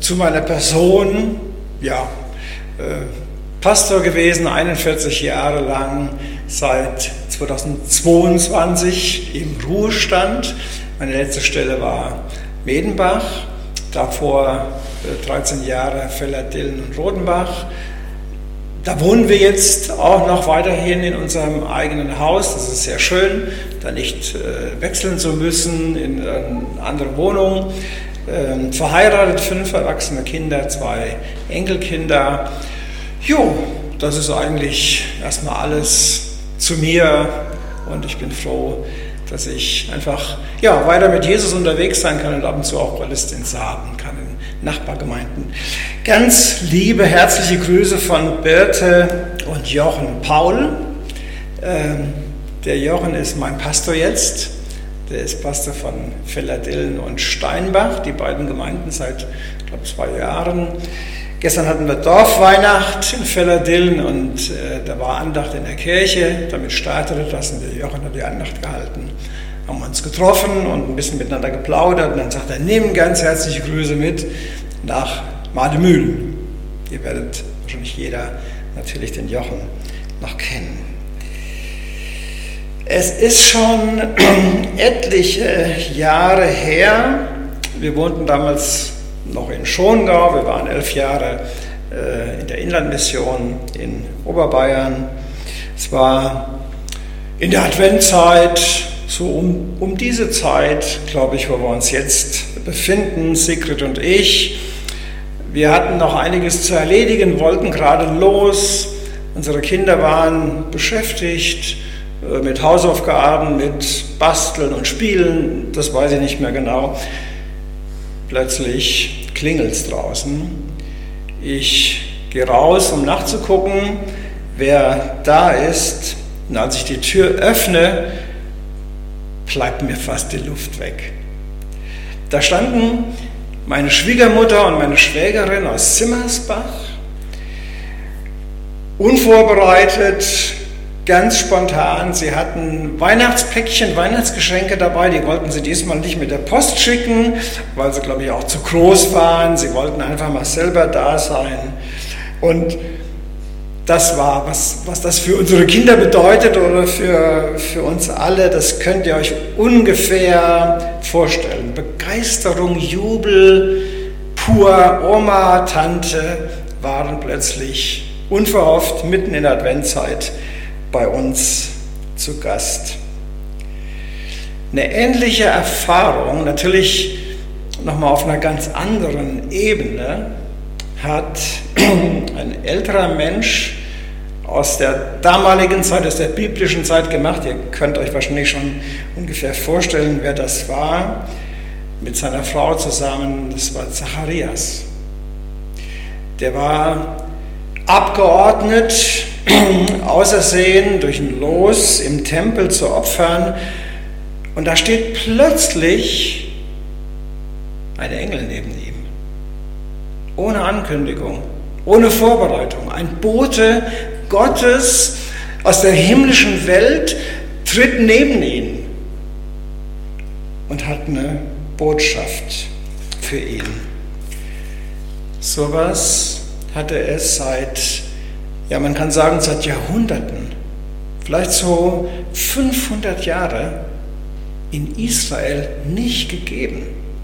zu meiner Person, ja, Pastor gewesen, 41 Jahre lang, seit 2022 im Ruhestand. Meine letzte Stelle war Medenbach, davor 13 Jahre Villerdillen und Rodenbach. Da wohnen wir jetzt auch noch weiterhin in unserem eigenen Haus. Das ist sehr schön, da nicht wechseln zu müssen in eine andere Wohnung. Verheiratet, 5 erwachsene Kinder, 2 Enkelkinder. Jo, das ist eigentlich erstmal alles zu mir und ich bin froh, dass ich einfach weiter mit Jesus unterwegs sein kann und ab und zu auch Gottesdienst haben kann in Nachbargemeinden. Ganz liebe, herzliche Grüße von Birte und Jochen Paul. Der Jochen ist mein Pastor jetzt. Der ist Pastor von Villerdillen und Steinbach, die beiden Gemeinden seit, ich glaube, 2 Jahren. Gestern hatten wir Dorfweihnacht in Villerdillen und da war Andacht in der Kirche. Damit startete das und der Jochen hat die Andacht gehalten. Haben uns getroffen und ein bisschen miteinander geplaudert und dann sagt er, nimm ganz herzliche Grüße mit nach Mademühlen. Ihr werdet wahrscheinlich jeder natürlich den Jochen noch kennen. Es ist schon etliche Jahre her. Wir wohnten damals noch in Schongau. Wir waren 11 Jahre in der Inlandmission in Oberbayern. Es war in der Adventzeit, so um diese Zeit, glaube ich, wo wir uns jetzt befinden, Sigrid und ich. Wir hatten noch einiges zu erledigen, wollten gerade los. Unsere Kinder waren beschäftigt mit Hausaufgaben, mit Basteln und Spielen, das weiß ich nicht mehr genau. Plötzlich klingelt es draußen. Ich gehe raus, um nachzugucken, wer da ist. Und als ich die Tür öffne, bleibt mir fast die Luft weg. Da standen meine Schwiegermutter und meine Schwägerin aus Zimmersbach, unvorbereitet, ganz spontan. Sie hatten Weihnachtspäckchen, Weihnachtsgeschenke dabei, die wollten sie diesmal nicht mit der Post schicken, weil sie, glaube ich, auch zu groß waren. Sie wollten einfach mal selber da sein. Und das war, was das für unsere Kinder bedeutet oder für uns alle, das könnt ihr euch ungefähr vorstellen. Begeisterung, Jubel, pur. Oma, Tante waren plötzlich unverhofft mitten in der Adventzeit bei uns zu Gast. Eine ähnliche Erfahrung, natürlich nochmal auf einer ganz anderen Ebene, hat ein älterer Mensch aus der damaligen Zeit, aus der biblischen Zeit gemacht. Ihr könnt euch wahrscheinlich schon ungefähr vorstellen, wer das war. Mit seiner Frau zusammen, das war Zacharias. Der war Abgeordnet, ausersehen durch ein Los im Tempel zu opfern. Und da steht plötzlich ein Engel neben ihm. Ohne Ankündigung, ohne Vorbereitung. Ein Bote Gottes aus der himmlischen Welt tritt neben ihn und hat eine Botschaft für ihn. Sowas hatte es seit, man kann sagen, seit Jahrhunderten, vielleicht so 500 Jahre in Israel nicht gegeben.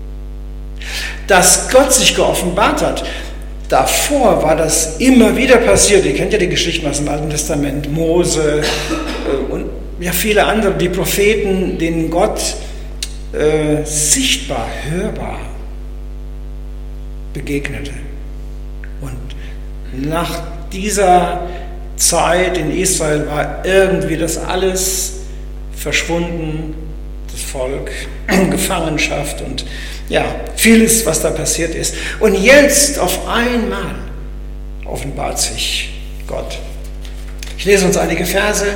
Dass Gott sich geoffenbart hat, davor war das immer wieder passiert. Ihr kennt ja die Geschichten aus dem Alten Testament, Mose und viele andere, die Propheten, denen Gott sichtbar, hörbar begegnete. Und nach dieser Zeit in Israel war irgendwie das alles verschwunden, das Volk, Gefangenschaft und vieles, was da passiert ist. Und jetzt auf einmal offenbart sich Gott. Ich lese uns einige Verse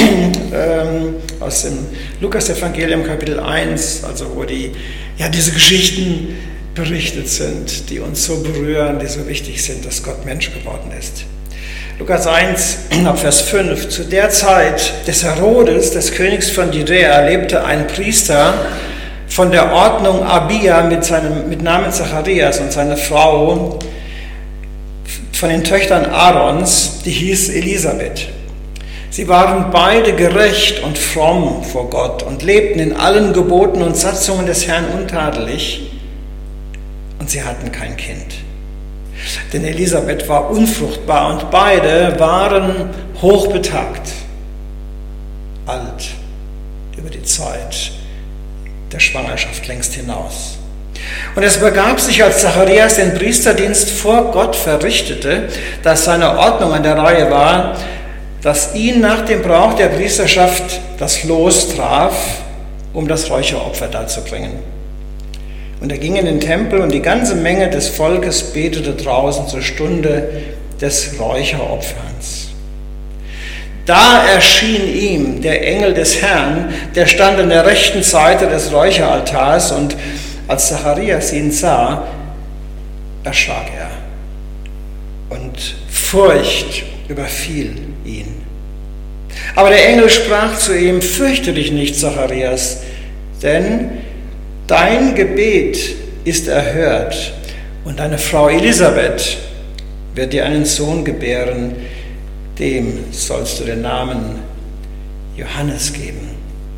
aus dem Lukas-Evangelium, Kapitel 1, also wo diese Geschichten berichtet sind, die uns so berühren, die so wichtig sind, dass Gott Mensch geworden ist. Lukas 1, ab Vers 5. Zu der Zeit des Herodes, des Königs von Judäa, lebte ein Priester von der Ordnung Abia mit Namen Zacharias und seine Frau, von den Töchtern Aarons, die hieß Elisabeth. Sie waren beide gerecht und fromm vor Gott und lebten in allen Geboten und Satzungen des Herrn untadelig, und sie hatten kein Kind. Denn Elisabeth war unfruchtbar und beide waren hochbetagt, alt über die Zeit der Schwangerschaft längst hinaus. Und es begab sich, als Zacharias den Priesterdienst vor Gott verrichtete, dass seine Ordnung an der Reihe war, dass ihn nach dem Brauch der Priesterschaft das Los traf, um das Räucheropfer darzubringen. Und er ging in den Tempel, und die ganze Menge des Volkes betete draußen zur Stunde des Räucheropferns. Da erschien ihm der Engel des Herrn, der stand an der rechten Seite des Räucheraltars, und als Zacharias ihn sah, erschrak er, und Furcht überfiel ihn. Aber der Engel sprach zu ihm: Fürchte dich nicht, Zacharias, denn dein Gebet ist erhört, und deine Frau Elisabeth wird dir einen Sohn gebären, dem sollst du den Namen Johannes geben.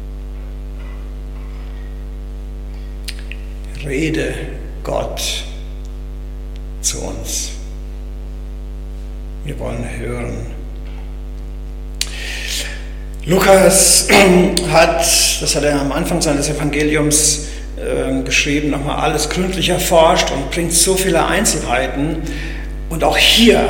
Rede Gott zu uns. Wir wollen hören. Lukas das hat er am Anfang seines Evangeliums geschrieben, nochmal alles gründlich erforscht und bringt so viele Einzelheiten. Und auch hier,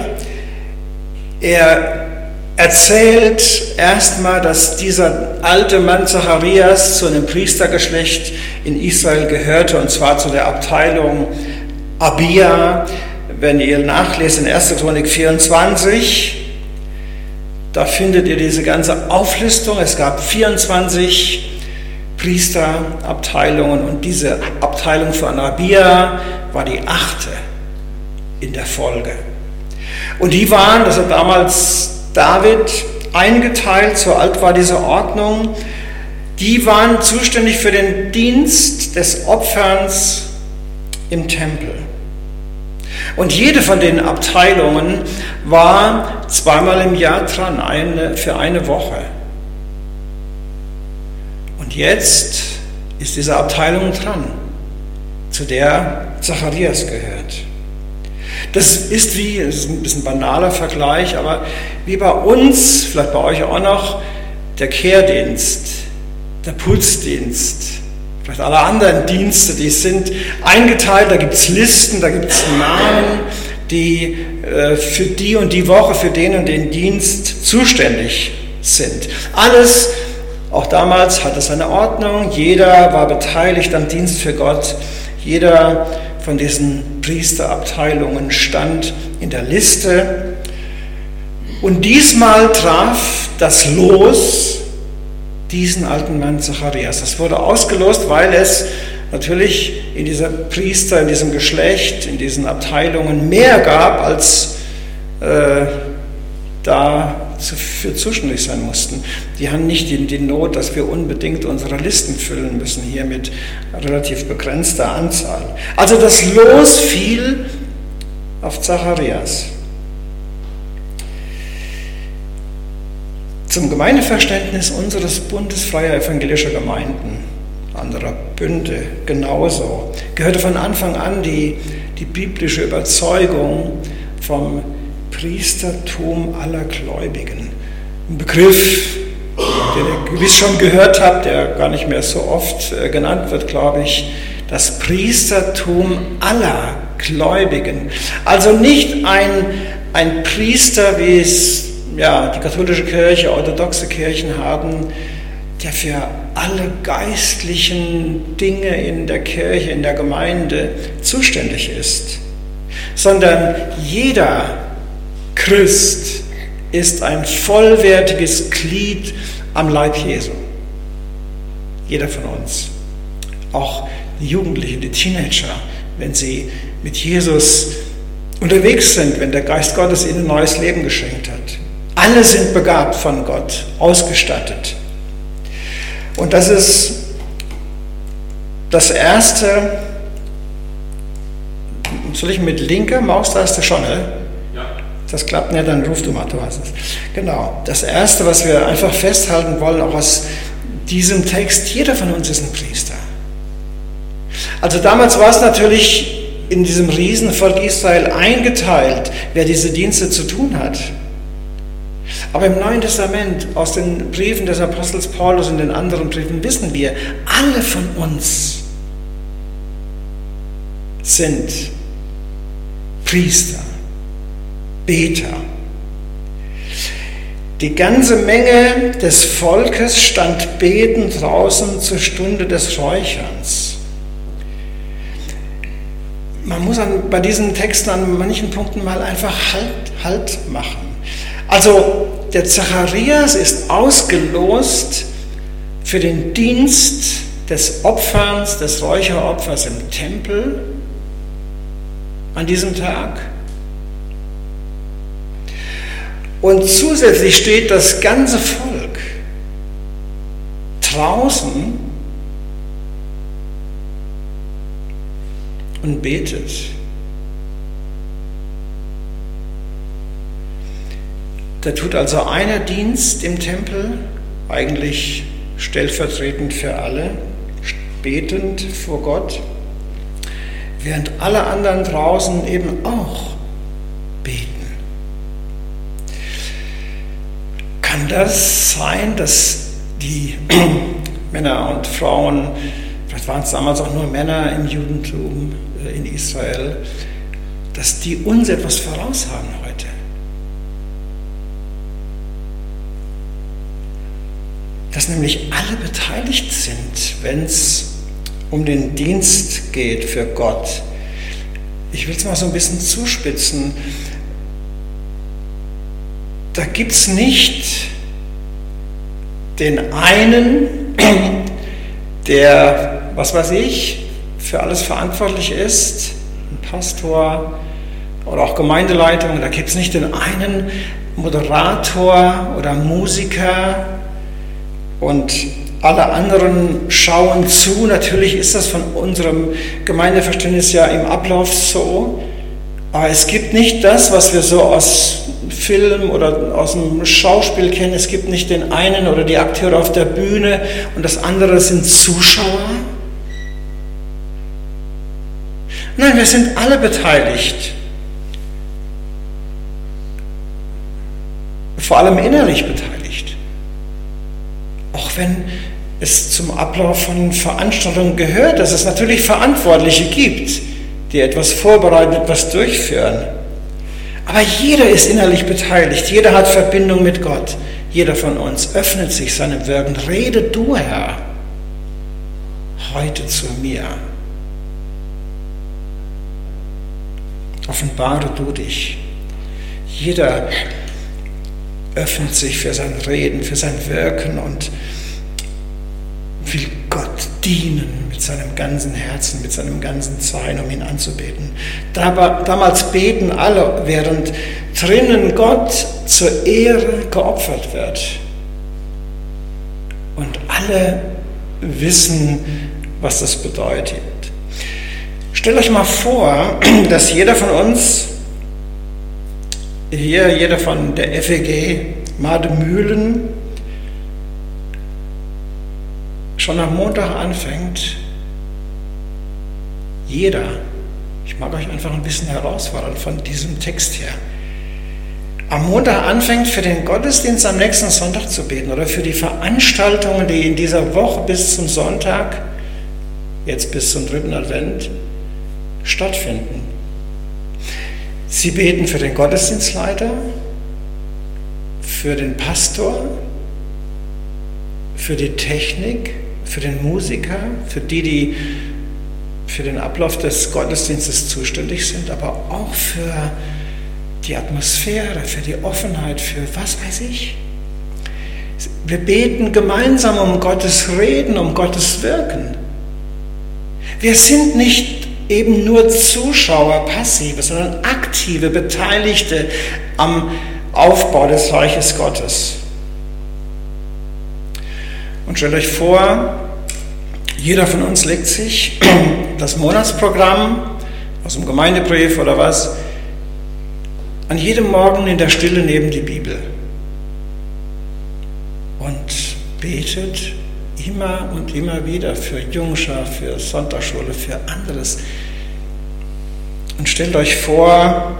er erzählt erstmal, dass dieser alte Mann Zacharias zu einem Priestergeschlecht in Israel gehörte, und zwar zu der Abteilung Abia. Wenn ihr nachlest in 1. Chronik 24, da findet ihr diese ganze Auflistung. Es gab 24 Priesterabteilungen, und diese Abteilung von Abia war die 8. in der Folge. Und die waren, das hat damals David eingeteilt, so alt war diese Ordnung, die waren zuständig für den Dienst des Opferns im Tempel. Und jede von den Abteilungen war zweimal im Jahr dran, für eine Woche. Und jetzt ist diese Abteilung dran, zu der Zacharias gehört. Das ist ein bisschen banaler Vergleich, aber wie bei uns, vielleicht bei euch auch noch, der Kehrdienst, der Putzdienst, vielleicht alle anderen Dienste, die sind eingeteilt, da gibt es Listen, da gibt es Namen, die für die und die Woche, für den und den Dienst zuständig sind. Alles, auch damals, hatte seine Ordnung, jeder war beteiligt am Dienst für Gott, jeder von diesen Priesterabteilungen stand in der Liste. Und diesmal traf das Los diesen alten Mann Zacharias. Das wurde ausgelost, weil es natürlich in dieser Priester, in diesem Geschlecht, in diesen Abteilungen mehr gab, als dafür zuständig sein mussten. Die haben nicht die Not, dass wir unbedingt unsere Listen füllen müssen, hier mit relativ begrenzter Anzahl. Also das Los fiel auf Zacharias. Zum Gemeindeverständnis unseres Bundes freier evangelischer Gemeinden, anderer Bünde genauso, gehörte von Anfang an die biblische Überzeugung vom Priestertum aller Gläubigen. Ein Begriff, den ihr gewiss schon gehört habt, der gar nicht mehr so oft genannt wird, glaube ich, das Priestertum aller Gläubigen. Also nicht ein Priester, wie es die katholische Kirche, orthodoxe Kirchen haben, der für alle geistlichen Dinge in der Kirche, in der Gemeinde zuständig ist, sondern jeder Christ ist ein vollwertiges Glied am Leib Jesu. Jeder von uns. Auch die Jugendlichen, die Teenager, wenn sie mit Jesus unterwegs sind, wenn der Geist Gottes ihnen ein neues Leben geschenkt hat. Alle sind begabt von Gott, ausgestattet. Und das ist Das erste, soll ich mit linker Maustaste schon, ne? Ja. Das klappt nicht, dann ruf du mal, du hast es. Genau. Das erste, was wir einfach festhalten wollen, auch aus diesem Text, jeder von uns ist ein Priester. Also damals war es natürlich in diesem Riesenvolk Israel eingeteilt, wer diese Dienste zu tun hat. Aber im Neuen Testament, aus den Briefen des Apostels Paulus und den anderen Briefen wissen wir, alle von uns sind Priester, Beter. Die ganze Menge des Volkes stand betend draußen zur Stunde des Räucherns. Man muss bei diesen Texten an manchen Punkten mal einfach Halt machen. Also der Zacharias ist ausgelost für den Dienst des Opferns, des Räucheropfers im Tempel an diesem Tag. Und zusätzlich steht das ganze Volk draußen und betet. Da tut also einer Dienst im Tempel, eigentlich stellvertretend für alle, betend vor Gott, während alle anderen draußen eben auch beten. Kann das sein, dass die Männer und Frauen, vielleicht waren es damals auch nur Männer im Judentum, in Israel, dass die uns etwas voraus haben heute? Dass nämlich alle beteiligt sind, wenn es um den Dienst geht für Gott. Ich will es mal so ein bisschen zuspitzen. Da gibt es nicht den einen, der, was weiß ich, für alles verantwortlich ist, ein Pastor oder auch Gemeindeleitung. Da gibt es nicht den einen Moderator oder Musiker und alle anderen schauen zu. Natürlich ist das von unserem Gemeindeverständnis ja im Ablauf so, aber es gibt nicht das, was wir so aus Film oder aus dem Schauspiel kennen. Es gibt nicht den einen oder die Akteure auf der Bühne und das andere sind Zuschauer. Nein, wir sind alle beteiligt. Vor allem innerlich beteiligt. Auch wenn es zum Ablauf von Veranstaltungen gehört, dass es natürlich Verantwortliche gibt, die etwas vorbereiten, etwas durchführen. Aber jeder ist innerlich beteiligt, jeder hat Verbindung mit Gott. Jeder von uns öffnet sich seinem Wirken. Rede du, Herr, heute zu mir. Offenbare du dich. Jeder öffnet sich für sein Reden, für sein Wirken und will Gott dienen mit seinem ganzen Herzen, mit seinem ganzen Sein, um ihn anzubeten. Damals beten alle, während drinnen Gott zur Ehre geopfert wird. Und alle wissen, was das bedeutet. Stellt euch mal vor, dass jeder von uns, hier jeder von der FEG Mademühlen, schon am Montag anfängt, jeder, ich mag euch einfach ein bisschen herausfordern von diesem Text her, am Montag anfängt, für den Gottesdienst am nächsten Sonntag zu beten oder für die Veranstaltungen, die in dieser Woche bis zum Sonntag, jetzt bis zum 3. Advent, stattfinden. Sie beten für den Gottesdienstleiter, für den Pastor, für die Technik, für den Musiker, für die für den Ablauf des Gottesdienstes zuständig sind, aber auch für die Atmosphäre, für die Offenheit, für was weiß ich. Wir beten gemeinsam um Gottes Reden, um Gottes Wirken. Wir sind nicht eben nur Zuschauer, Passive, sondern aktive, Beteiligte am Aufbau des Reiches Gottes. Und stellt euch vor, Jeder von uns legt sich das Monatsprogramm aus dem Gemeindebrief oder was an jedem Morgen in der Stille neben die Bibel und betet immer und immer wieder für Jungschar, für Sonntagsschule, für anderes. Und stellt euch vor,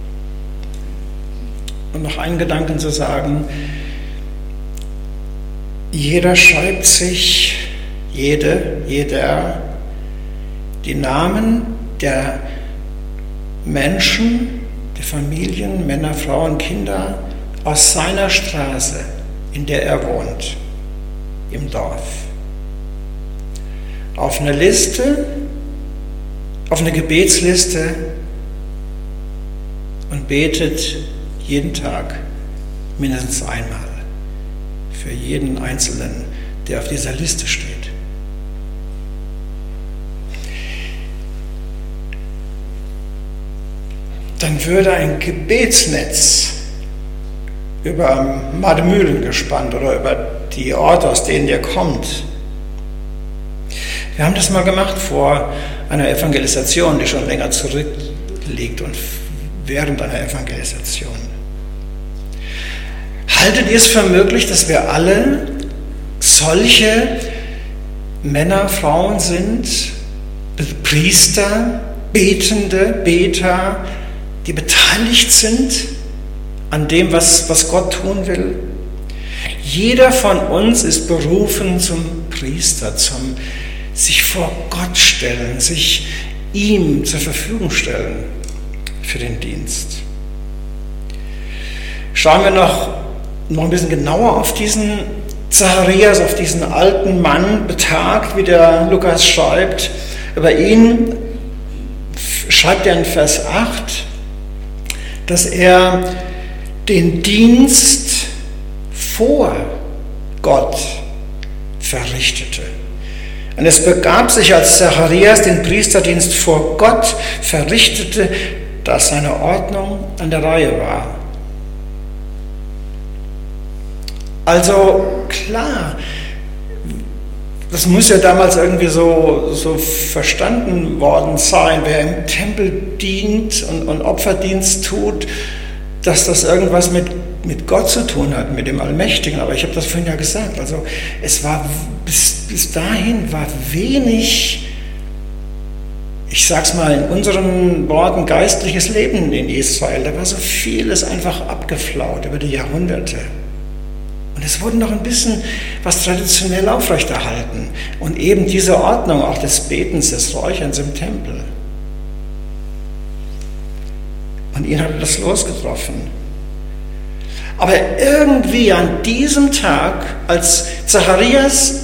und noch einen Gedanken zu sagen, jeder schreibt sich, jeder, die Namen der Menschen, der Familien, Männer, Frauen, Kinder aus seiner Straße, in der er wohnt, im Dorf. Auf eine Liste, auf eine Gebetsliste und betet jeden Tag mindestens einmal für jeden Einzelnen, der auf dieser Liste steht. Dann würde ein Gebetsnetz über Mademühlen gespannt oder über die Orte, aus denen ihr kommt. Wir haben das mal gemacht vor einer Evangelisation, die schon länger zurückliegt und während einer Evangelisation. Haltet ihr es für möglich, dass wir alle solche Männer, Frauen sind, Priester, Betende, Beter, die beteiligt sind an dem, was Gott tun will? Jeder von uns ist berufen zum Priester, zum sich vor Gott stellen, sich ihm zur Verfügung stellen für den Dienst. Schauen wir noch ein bisschen genauer auf diesen Zacharias, auf diesen alten Mann, betagt, wie der Lukas schreibt. Über ihn schreibt er in Vers 8, dass er den Dienst vor Gott verrichtete. Und es begab sich, als Zacharias den Priesterdienst vor Gott verrichtete, dass seine Ordnung an der Reihe war. Also klar, das muss ja damals irgendwie so verstanden worden sein, wer im Tempel dient und Opferdienst tut, dass das irgendwas mit Gott zu tun hat, mit dem Allmächtigen. Aber ich habe das vorhin ja gesagt, also es war bis dahin war wenig, ich sag's mal in unseren Worten, geistliches Leben in Israel. Da war so vieles einfach abgeflaut über die Jahrhunderte. Und es wurde noch ein bisschen was traditionell aufrechterhalten. Und eben diese Ordnung auch des Betens, des Räucherns im Tempel. Und ihn hatte das losgetroffen. Aber irgendwie an diesem Tag, als Zacharias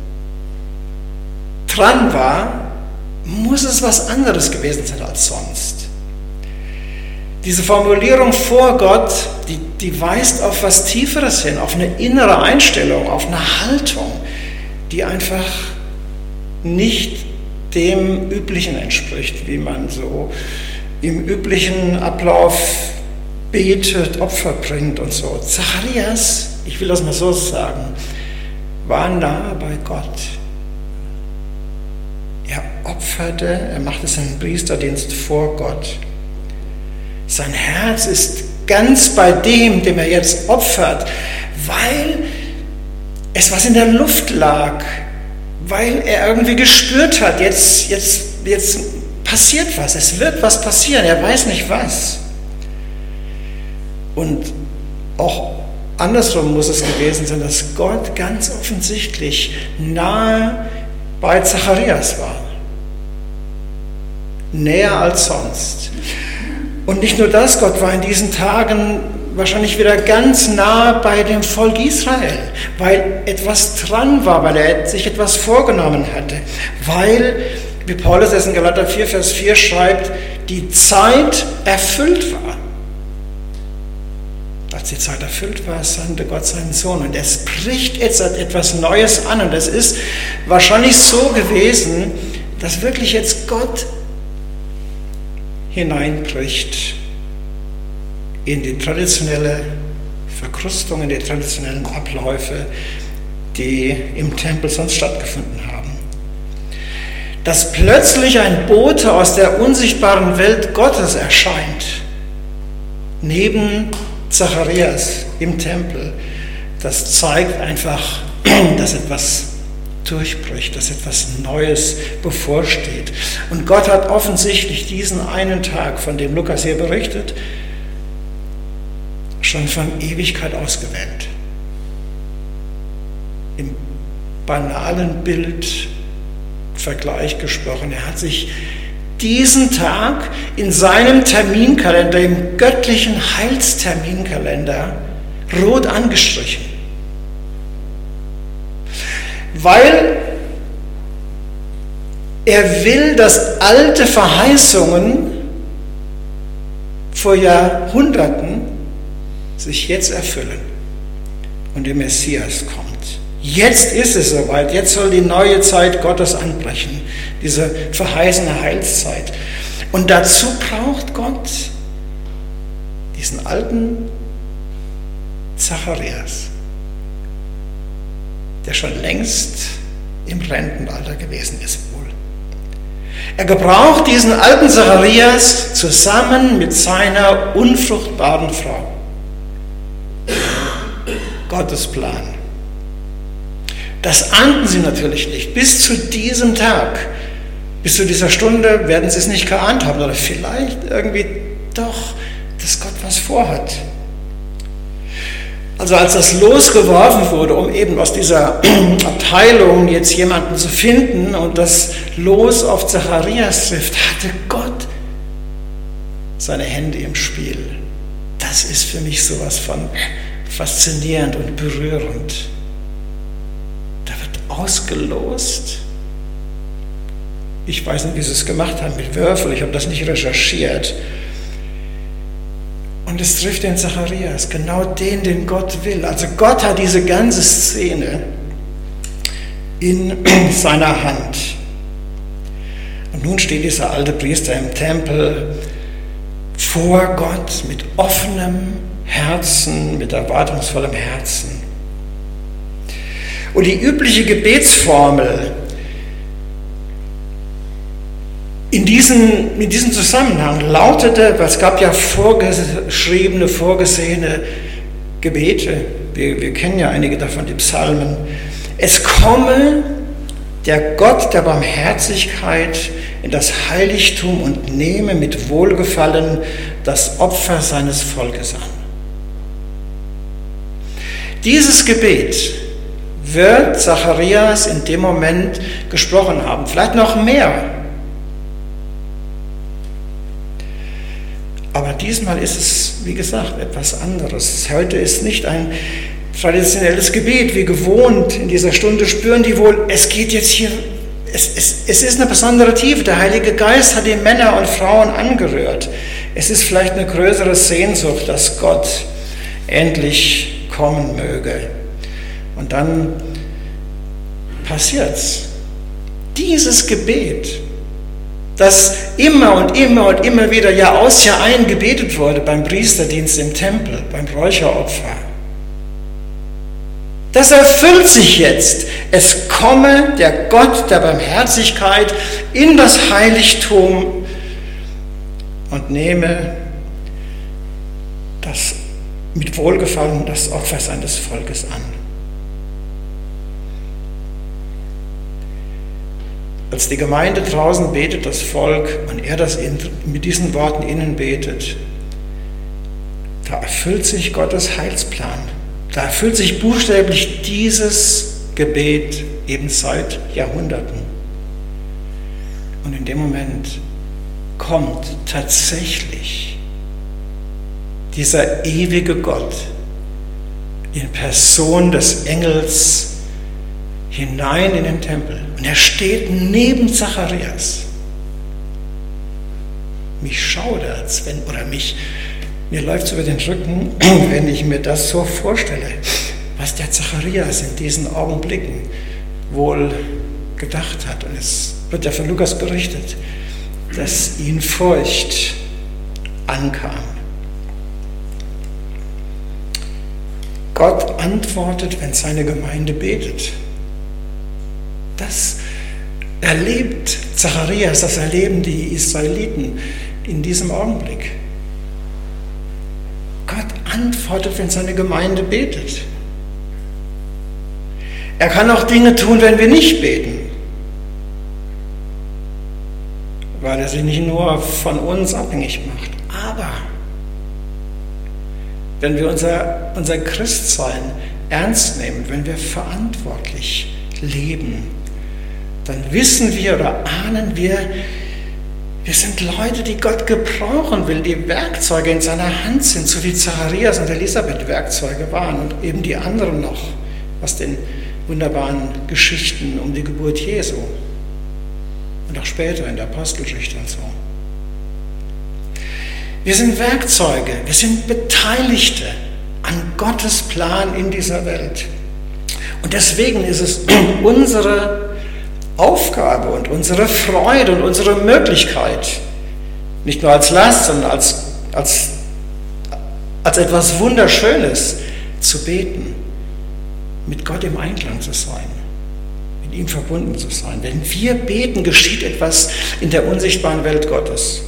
dran war, muss es was anderes gewesen sein als sonst. Diese Formulierung vor Gott, die weist auf was Tieferes hin, auf eine innere Einstellung, auf eine Haltung, die einfach nicht dem Üblichen entspricht, wie man so im üblichen Ablauf betet, Opfer bringt und so. Zacharias, ich will das mal so sagen, war nahe bei Gott. Er opferte, er machte seinen Priesterdienst vor Gott. Sein Herz ist ganz bei dem er jetzt opfert, weil es was in der Luft lag, weil er irgendwie gespürt hat, jetzt passiert was, es wird was passieren, er weiß nicht was. Und auch andersrum muss es gewesen sein, dass Gott ganz offensichtlich nahe bei Zacharias war. Näher als sonst. Und nicht nur das, Gott war in diesen Tagen wahrscheinlich wieder ganz nah bei dem Volk Israel, weil etwas dran war, weil er sich etwas vorgenommen hatte, weil, wie Paulus es in Galater 4, Vers 4 schreibt, die Zeit erfüllt war. Als die Zeit erfüllt war, sandte Gott seinen Sohn. Und es bricht jetzt etwas Neues an. Und es ist wahrscheinlich so gewesen, dass wirklich jetzt Gott hineinbricht in die traditionelle Verkrustung, in die traditionellen Abläufe, die im Tempel sonst stattgefunden haben. dass plötzlich ein Bote aus der unsichtbaren Welt Gottes erscheint, neben Zacharias im Tempel. Das zeigt einfach, dass etwas durchbricht, dass etwas Neues bevorsteht. Und Gott hat offensichtlich diesen einen Tag, von dem Lukas hier berichtet, schon von Ewigkeit ausgewählt. Im banalen Bildvergleich gesprochen, er hat sich diesen Tag in seinem Terminkalender, im göttlichen Heilsterminkalender, rot angestrichen. Weil er will, dass alte Verheißungen vor Jahrhunderten sich jetzt erfüllen und der Messias kommt. Jetzt ist es soweit, jetzt soll die neue Zeit Gottes anbrechen, diese verheißene Heilszeit. Und dazu braucht Gott diesen alten Zacharias, der schon längst im Rentenalter gewesen ist wohl. Er gebraucht diesen alten Zacharias zusammen mit seiner unfruchtbaren Frau. Gottes Plan. Das ahnten sie natürlich nicht. Bis zu diesem Tag, bis zu dieser Stunde werden sie es nicht geahnt haben. Oder vielleicht irgendwie doch, dass Gott was vorhat. Also als das losgeworfen wurde, um eben aus dieser Abteilung jetzt jemanden zu finden und das Los auf Zacharias trifft, hatte Gott seine Hände im Spiel. Das ist für mich sowas von faszinierend und berührend. Da wird ausgelost. Ich weiß nicht, wie sie es gemacht haben mit Würfel, ich habe das nicht recherchiert. Und es trifft den Zacharias, genau den Gott will. Also Gott hat diese ganze Szene in seiner Hand. Und nun steht dieser alte Priester im Tempel vor Gott mit offenem Herzen, mit erwartungsvollem Herzen. Und die übliche Gebetsformel in diesem Zusammenhang lautete, es gab ja vorgesehene Gebete, wir kennen ja einige davon, die Psalmen. Es komme der Gott der Barmherzigkeit in das Heiligtum und nehme mit Wohlgefallen das Opfer seines Volkes an. Dieses Gebet wird Zacharias in dem Moment gesprochen haben, vielleicht noch mehr. Aber diesmal ist es, wie gesagt, etwas anderes. Heute ist nicht ein traditionelles Gebet, wie gewohnt. In dieser Stunde spüren die wohl, es geht jetzt hier, es ist eine besondere Tiefe. Der Heilige Geist hat die Männer und Frauen angerührt. Es ist vielleicht eine größere Sehnsucht, dass Gott endlich kommen möge. Und dann passiert's. Dieses Gebet, das immer und immer wieder Jahr aus Jahr ein gebetet wurde beim Priesterdienst im Tempel, beim Räucheropfer. Das erfüllt sich jetzt. Es komme der Gott der Barmherzigkeit in das Heiligtum und nehme das mit Wohlgefallen das Opfer seines Volkes an. Als die Gemeinde draußen betet, das Volk, und er das mit diesen Worten innen betet, da erfüllt sich Gottes Heilsplan. Da erfüllt sich buchstäblich dieses Gebet eben seit Jahrhunderten. Und in dem Moment kommt tatsächlich dieser ewige Gott in Person des Engels hinein in den Tempel. Und er steht neben Zacharias. Mich schaudert's, mir läuft's über den Rücken, wenn ich mir das so vorstelle, was der Zacharias in diesen Augenblicken wohl gedacht hat. Und es wird ja von Lukas berichtet, dass ihn Furcht ankam. Gott antwortet, wenn seine Gemeinde betet. Das erlebt Zacharias, das erleben die Israeliten in diesem Augenblick. Gott antwortet, wenn seine Gemeinde betet. Er kann auch Dinge tun, wenn wir nicht beten, weil er sie nicht nur von uns abhängig macht. Aber wenn wir unser Christsein ernst nehmen, wenn wir verantwortlich leben, dann wissen wir oder ahnen wir, wir sind Leute, die Gott gebrauchen will, die Werkzeuge in seiner Hand sind, so wie Zacharias und Elisabeth Werkzeuge waren und eben die anderen noch, aus den wunderbaren Geschichten um die Geburt Jesu und auch später in der Apostelgeschichte und so. Wir sind Werkzeuge, wir sind Beteiligte an Gottes Plan in dieser Welt. Und deswegen ist es unsere Aufgabe und unsere Freude und unsere Möglichkeit, nicht nur als Last, sondern als etwas Wunderschönes zu beten, mit Gott im Einklang zu sein, mit ihm verbunden zu sein. Wenn wir beten, geschieht etwas in der unsichtbaren Welt Gottes.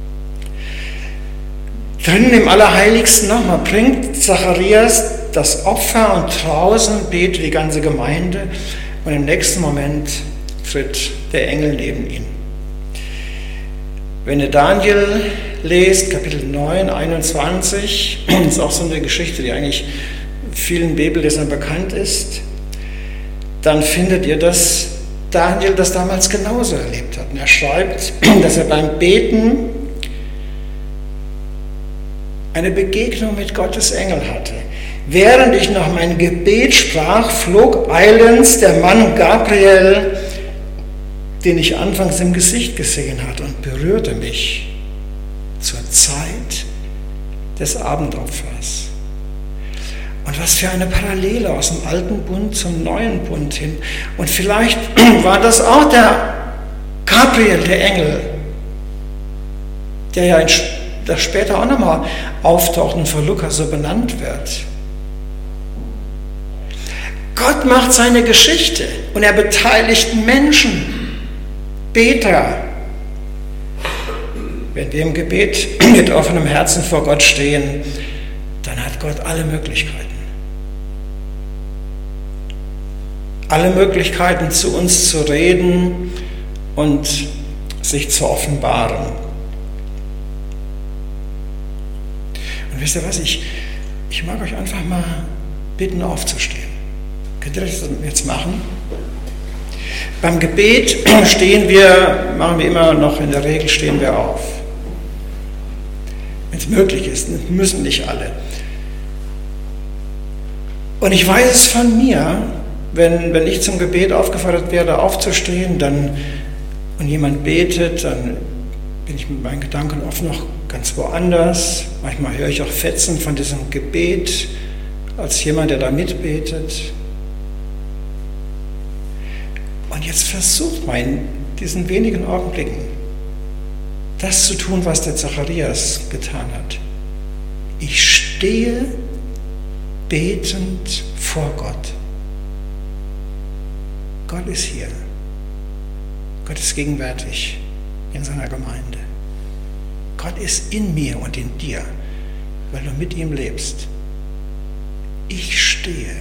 Drinnen im Allerheiligsten nochmal bringt Zacharias das Opfer und draußen betet die ganze Gemeinde und im nächsten Moment tritt der Engel neben ihn. Wenn ihr Daniel lest, Kapitel 9, 21, ist auch so eine Geschichte, die eigentlich vielen Bibellesern bekannt ist, dann findet ihr, dass Daniel das damals genauso erlebt hat. Und er schreibt, dass er beim Beten eine Begegnung mit Gottes Engel hatte. Während ich noch mein Gebet sprach, flog eilends der Mann Gabriel, den ich anfangs im Gesicht gesehen hatte, und berührte mich zur Zeit des Abendopfers. Und was für eine Parallele aus dem alten Bund zum neuen Bund hin. Und vielleicht war das auch der Gabriel, der Engel, der ja das später auch nochmal auftaucht und von Lukas so benannt wird. Gott macht seine Geschichte und er beteiligt Menschen, Beter. Wenn wir im Gebet mit offenem Herzen vor Gott stehen, dann hat Gott alle Möglichkeiten. Alle Möglichkeiten, zu uns zu reden und sich zu offenbaren. Und wisst ihr was, ich mag euch einfach mal bitten, aufzustehen. Könnt ihr das jetzt machen? Beim Gebet machen wir immer noch, in der Regel stehen wir auf. Wenn es möglich ist, müssen nicht alle. Und ich weiß es von mir, wenn ich zum Gebet aufgefordert werde, aufzustehen, und jemand betet, dann bin ich mit meinen Gedanken oft noch ganz woanders. Manchmal höre ich auch Fetzen von diesem Gebet als jemand, der da mitbetet. Und jetzt versucht mal in diesen wenigen Augenblicken das zu tun, was der Zacharias getan hat. Ich stehe betend vor Gott. Gott ist hier. Gott ist gegenwärtig in seiner Gemeinde. Gott ist in mir und in dir, weil du mit ihm lebst. Ich stehe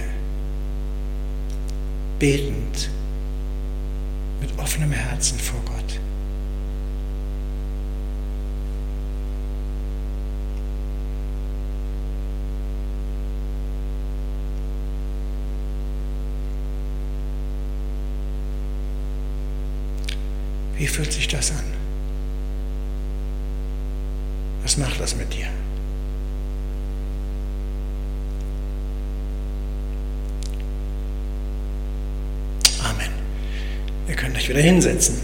betend mit offenem Herzen vor Gott. Wie fühlt sich das an? Was macht das mit dir? Amen. Ihr könnt euch wieder hinsetzen.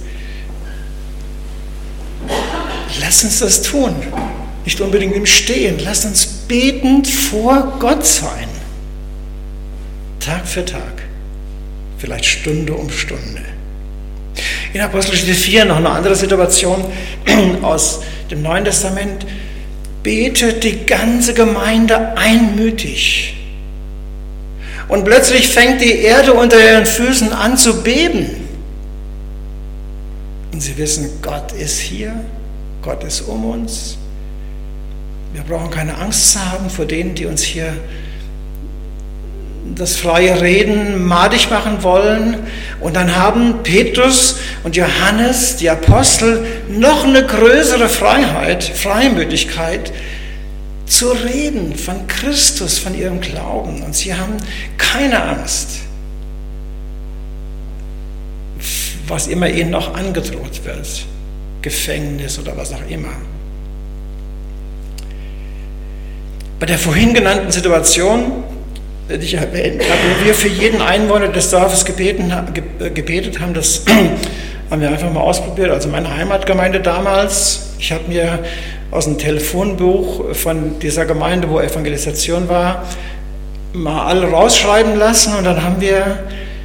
Lasst uns das tun. Nicht unbedingt im Stehen. Lasst uns betend vor Gott sein. Tag für Tag. Vielleicht Stunde um Stunde. In Apostelgeschichte 4 noch eine andere Situation aus dem Neuen Testament. Betet die ganze Gemeinde einmütig. Und plötzlich fängt die Erde unter ihren Füßen an zu beben. Und sie wissen, Gott ist hier, Gott ist um uns. Wir brauchen keine Angst zu haben vor denen, die uns hier das freie Reden madig machen wollen. Und dann haben Petrus und Johannes, die Apostel, noch eine größere Freiheit, Freimütigkeit zu reden von Christus, von ihrem Glauben. Und sie haben keine Angst, was immer ihnen noch angedroht wird, Gefängnis oder was auch immer. Bei der vorhin genannten Situation, die ich erwähnt habe, wo wir für jeden Einwohner des Dorfes gebetet haben, das haben wir einfach mal ausprobiert. Also meine Heimatgemeinde damals, ich habe mir aus dem Telefonbuch von dieser Gemeinde, wo Evangelisation war, mal alle rausschreiben lassen und dann haben wir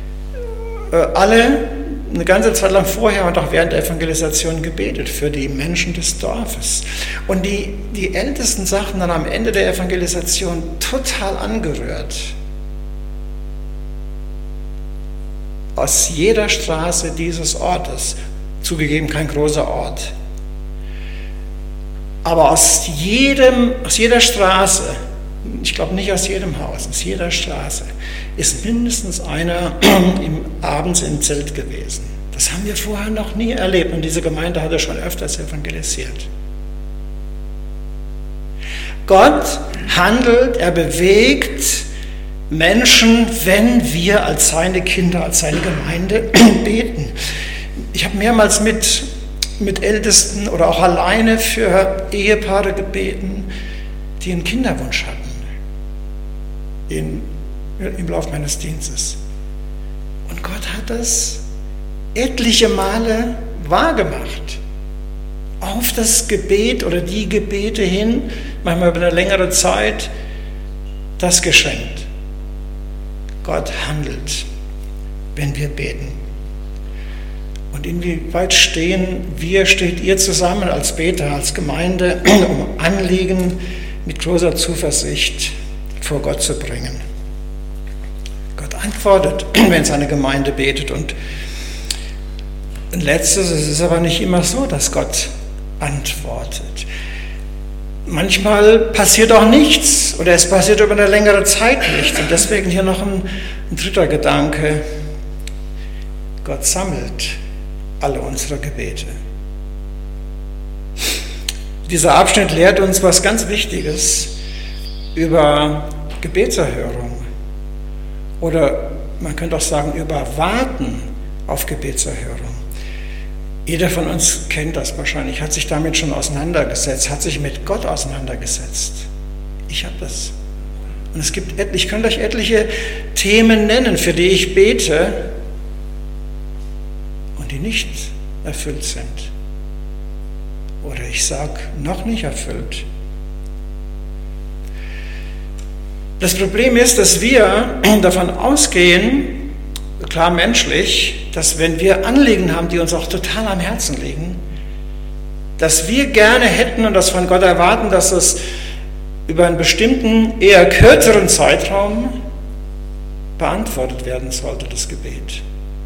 alle eine ganze Zeit lang vorher und auch während der Evangelisation gebetet für die Menschen des Dorfes. Und die Ältesten sagten dann am Ende der Evangelisation total angerührt: Aus jeder Straße dieses Ortes, zugegeben kein großer Ort, aber aus jeder Straße, ich glaube nicht aus jedem Haus, aus jeder Straße, ist mindestens einer abends im Zelt gewesen. Das haben wir vorher noch nie erlebt und diese Gemeinde hatte schon öfters evangelisiert. Gott handelt, er bewegt Menschen, wenn wir als seine Kinder, als seine Gemeinde beten. Ich habe mehrmals mit Ältesten oder auch alleine für Ehepaare gebeten, die einen Kinderwunsch hatten im Laufe meines Dienstes. Und Gott hat das etliche Male wahrgemacht. Auf das Gebet oder die Gebete hin, manchmal über eine längere Zeit, das geschenkt. Gott handelt, wenn wir beten. Und inwieweit steht ihr zusammen als Beter, als Gemeinde, um Anliegen mit großer Zuversicht vor Gott zu bringen? Gott antwortet, wenn seine Gemeinde betet. Und letztes, es ist aber nicht immer so, dass Gott antwortet. Manchmal passiert auch nichts oder es passiert über eine längere Zeit nichts. Und deswegen hier noch ein dritter Gedanke. Gott sammelt alle unsere Gebete. Dieser Abschnitt lehrt uns was ganz Wichtiges über Gebetserhörung. Oder man könnte auch sagen, über Warten auf Gebetserhörung. Jeder von uns kennt das wahrscheinlich, hat sich damit schon auseinandergesetzt, hat sich mit Gott auseinandergesetzt. Ich habe das. Und ich könnte euch etliche Themen nennen, für die ich bete und die nicht erfüllt sind. Oder ich sage, noch nicht erfüllt. Das Problem ist, dass wir davon ausgehen, klar menschlich, dass wenn wir Anliegen haben, die uns auch total am Herzen liegen, dass wir gerne hätten und das von Gott erwarten, dass es über einen bestimmten, eher kürzeren Zeitraum beantwortet werden sollte, das Gebet.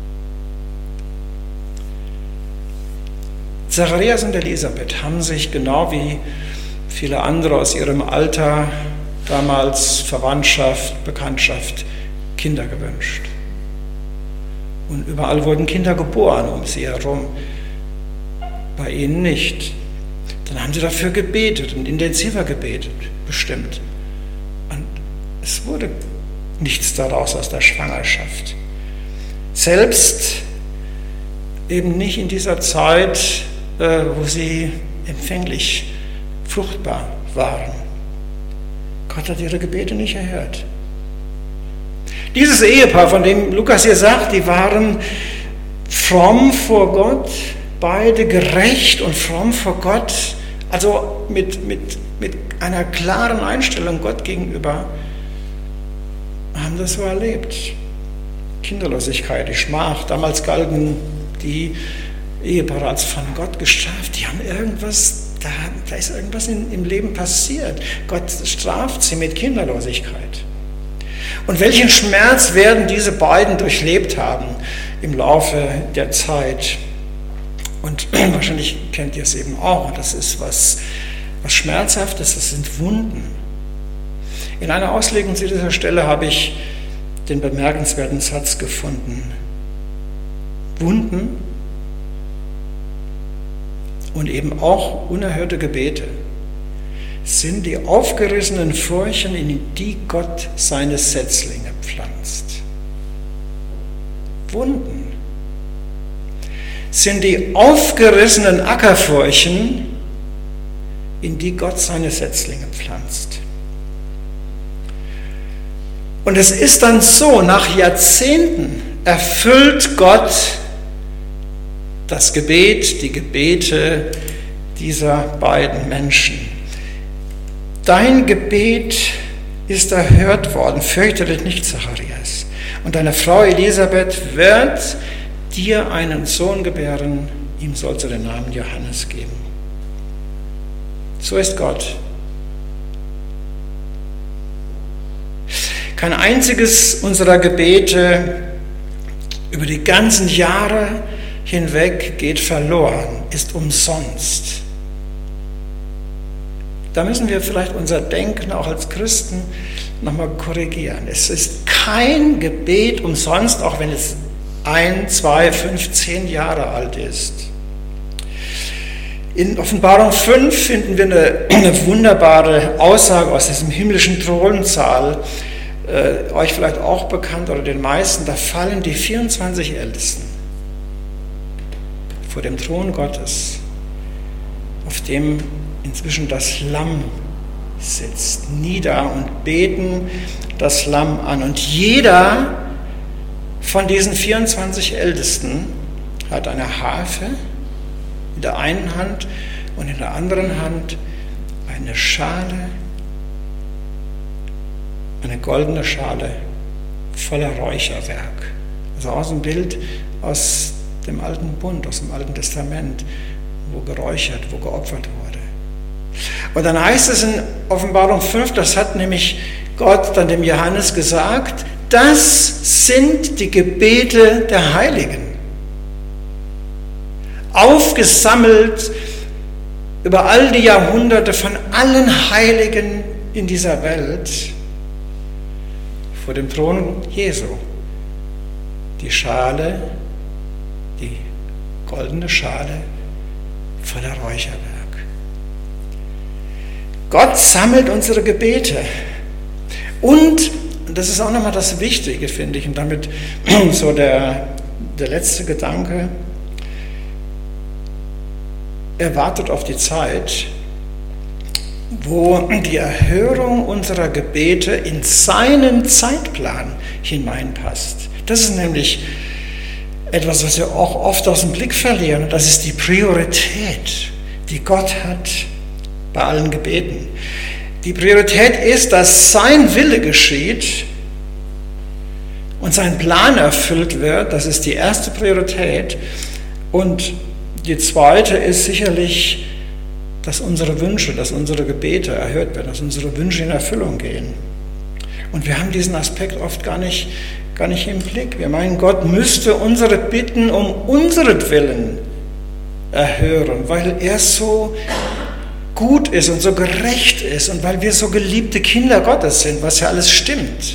Zacharias und Elisabeth haben sich genau wie viele andere aus ihrem Alter, damals Verwandtschaft, Bekanntschaft, Kinder gewünscht. Und überall wurden Kinder geboren um sie herum, bei ihnen nicht. Dann haben sie dafür gebetet und intensiver gebetet, bestimmt. Und es wurde nichts daraus aus der Schwangerschaft. Selbst eben nicht in dieser Zeit, wo sie empfänglich, fruchtbar waren. Gott hat ihre Gebete nicht erhört. Dieses Ehepaar, von dem Lukas hier sagt, die waren fromm vor Gott, beide gerecht und fromm vor Gott, also mit einer klaren Einstellung Gott gegenüber, haben das so erlebt. Kinderlosigkeit, die Schmach, damals galten die Ehepaare als von Gott gestraft, die haben irgendwas, da ist irgendwas im Leben passiert. Gott straft sie mit Kinderlosigkeit. Und welchen Schmerz werden diese beiden durchlebt haben im Laufe der Zeit? Und wahrscheinlich kennt ihr es eben auch. Das ist was Schmerzhaftes, das sind Wunden. In einer Auslegung zu dieser Stelle habe ich den bemerkenswerten Satz gefunden. Wunden und eben auch unerhörte Gebete sind die aufgerissenen Furchen, in die Gott seine Setzlinge pflanzt. Wunden sind die aufgerissenen Ackerfurchen, in die Gott seine Setzlinge pflanzt. Und es ist dann so, nach Jahrzehnten erfüllt Gott das Gebet, die Gebete dieser beiden Menschen. Dein Gebet ist erhört worden, fürchte dich nicht, Zacharias. Und deine Frau Elisabeth wird dir einen Sohn gebären, ihm sollst du den Namen Johannes geben. So ist Gott. Kein einziges unserer Gebete über die ganzen Jahre hinweg geht verloren, ist umsonst. Da müssen wir vielleicht unser Denken auch als Christen nochmal korrigieren. Es ist kein Gebet umsonst, auch wenn es 1, 2, 5, 10 Jahre alt ist. In Offenbarung 5 finden wir eine wunderbare Aussage aus diesem himmlischen Thronsaal, euch vielleicht auch bekannt oder den meisten. Da fallen die 24 Ältesten vor dem Thron Gottes, auf dem inzwischen das Lamm sitzt, nieder und beten das Lamm an. Und jeder von diesen 24 Ältesten hat eine Harfe in der einen Hand und in der anderen Hand eine Schale, eine goldene Schale voller Räucherwerk. Also aus dem Bild aus dem Alten Bund, aus dem Alten Testament, wo geräuchert, wo geopfert wurde. Und dann heißt es in Offenbarung 5, das hat nämlich Gott dann dem Johannes gesagt, das sind die Gebete der Heiligen. Aufgesammelt über all die Jahrhunderte von allen Heiligen in dieser Welt vor dem Thron Jesu. Die Schale, die goldene Schale voller Räucherwerk. Gott sammelt unsere Gebete. Und das ist auch nochmal das Wichtige, finde ich, und damit so der letzte Gedanke, er wartet auf die Zeit, wo die Erhörung unserer Gebete in seinen Zeitplan hineinpasst. Das ist nämlich etwas, was wir auch oft aus dem Blick verlieren, und das ist die Priorität, die Gott hat bei allen Gebeten. Die Priorität ist, dass sein Wille geschieht und sein Plan erfüllt wird. Das ist die erste Priorität. Und die zweite ist sicherlich, dass unsere Wünsche, dass unsere Gebete erhört werden, dass unsere Wünsche in Erfüllung gehen. Und wir haben diesen Aspekt oft gar nicht im Blick. Wir meinen, Gott müsste unsere Bitten um unseretwillen erhören, weil er so gut ist und so gerecht ist und weil wir so geliebte Kinder Gottes sind, was ja alles stimmt.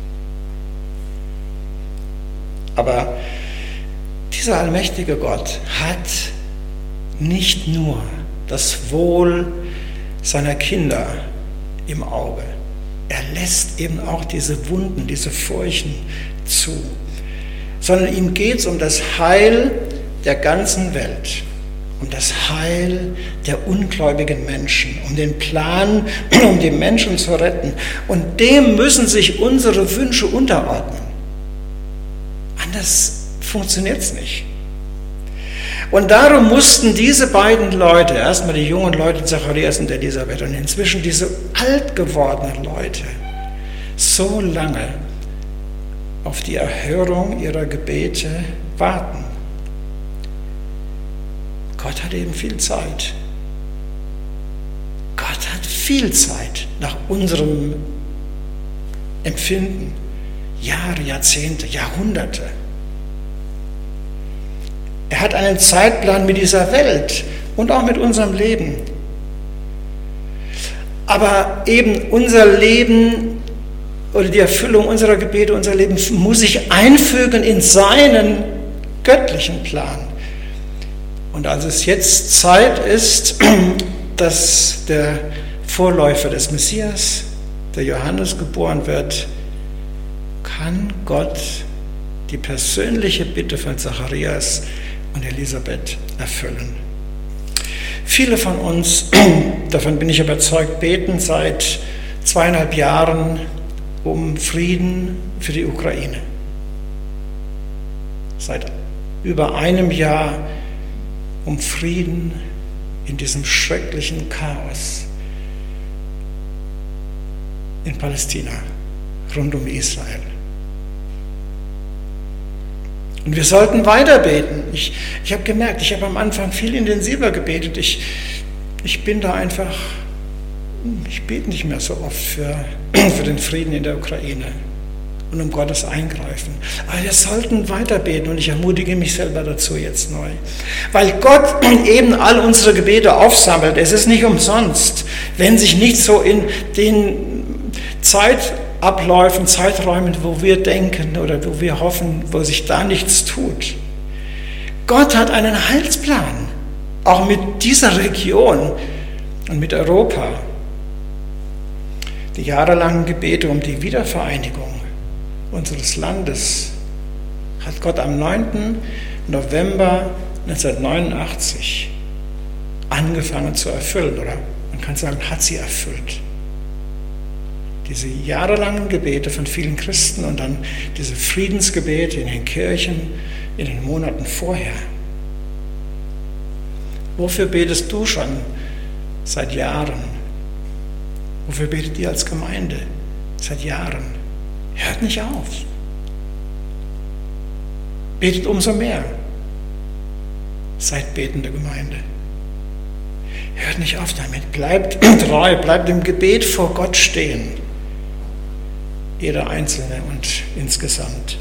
Aber dieser allmächtige Gott hat nicht nur das Wohl seiner Kinder im Auge. Er lässt eben auch diese Wunden, diese Furchen zu. Sondern ihm geht es um das Heil der ganzen Welt, um das Heil der ungläubigen Menschen, um den Plan, um die Menschen zu retten. Und dem müssen sich unsere Wünsche unterordnen. Anders funktioniert es nicht. Und darum mussten diese beiden Leute, erstmal die jungen Leute Zacharias und Elisabeth und inzwischen diese alt gewordenen Leute, so lange auf die Erhörung ihrer Gebete warten. Gott hat eben viel Zeit. Gott hat viel Zeit nach unserem Empfinden. Jahre, Jahrzehnte, Jahrhunderte. Er hat einen Zeitplan mit dieser Welt und auch mit unserem Leben. Aber eben unser Leben oder die Erfüllung unserer Gebete, unser Leben muss sich einfügen in seinen göttlichen Plan. Und als es jetzt Zeit ist, dass der Vorläufer des Messias, der Johannes, geboren wird, kann Gott die persönliche Bitte von Zacharias und Elisabeth erfüllen. Viele von uns, davon bin ich überzeugt, beten seit 2,5 Jahren um Frieden für die Ukraine. Seit über einem Jahr um Frieden in diesem schrecklichen Chaos in Palästina, rund um Israel. Und wir sollten weiter beten. Ich habe gemerkt, ich habe am Anfang viel intensiver gebetet. Ich bin da einfach, ich bete nicht mehr so oft für den Frieden in der Ukraine und um Gottes Eingreifen. Aber wir sollten weiter beten und ich ermutige mich selber dazu jetzt neu. Weil Gott eben all unsere Gebete aufsammelt. Es ist nicht umsonst, wenn sich nicht so in den Zeitabläufen, Zeiträumen, wo wir denken oder wo wir hoffen, wo sich da nichts tut. Gott hat einen Heilsplan, auch mit dieser Region und mit Europa. Die jahrelangen Gebete um die Wiedervereinigung unseres Landes hat Gott am 9. November 1989 angefangen zu erfüllen, oder man kann sagen, hat sie erfüllt. Diese jahrelangen Gebete von vielen Christen und dann diese Friedensgebete in den Kirchen in den Monaten vorher. Wofür betest du schon seit Jahren? Wofür betet ihr als Gemeinde seit Jahren? Hört nicht auf. Betet umso mehr. Seid betende Gemeinde. Hört nicht auf damit. Bleibt treu, bleibt im Gebet vor Gott stehen. Jeder Einzelne und insgesamt.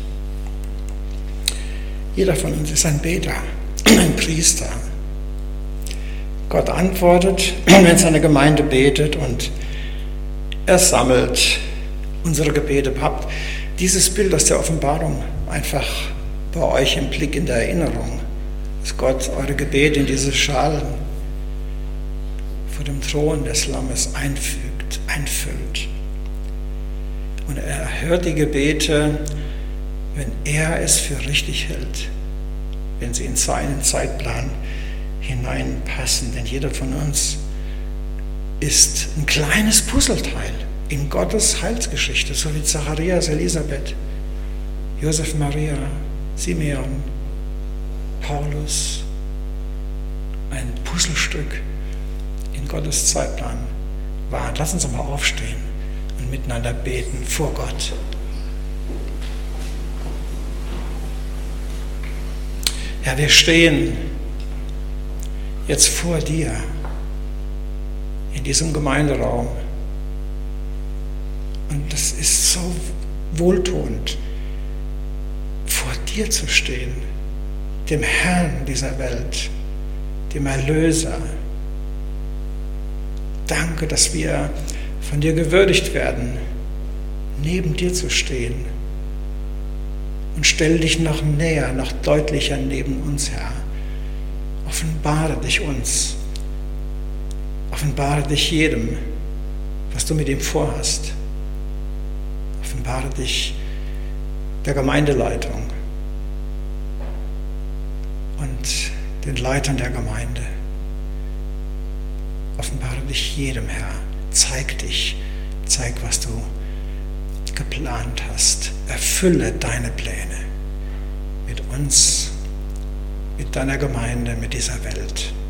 Jeder von uns ist ein Beter, ein Priester. Gott antwortet, wenn seine Gemeinde betet und er sammelt unsere Gebete. Habt dieses Bild aus der Offenbarung einfach bei euch im Blick, in der Erinnerung, dass Gott eure Gebete in diese Schalen vor dem Thron des Lammes einfüllt. Und er hört die Gebete, wenn er es für richtig hält, wenn sie in seinen Zeitplan hineinpassen. Denn jeder von uns ist ein kleines Puzzleteil in Gottes Heilsgeschichte, so wie Zacharias, Elisabeth, Josef, Maria, Simeon, Paulus. Ein Puzzlestück in Gottes Zeitplan war. Lass uns mal aufstehen und miteinander beten vor Gott. Herr, wir stehen jetzt vor dir in diesem Gemeinderaum. Und das ist so wohltuend, vor dir zu stehen, dem Herrn dieser Welt, dem Erlöser. Danke, dass wir von dir gewürdigt werden, neben dir zu stehen. Und stell dich noch näher, noch deutlicher neben uns, Herr. Offenbare dich uns. Offenbare dich jedem, was du mit ihm vorhast. Offenbare dich der Gemeindeleitung und den Leitern der Gemeinde. Offenbare dich jedem, Herr. Zeig dich. Zeig, was du geplant hast. Erfülle deine Pläne mit uns, mit deiner Gemeinde, mit dieser Welt.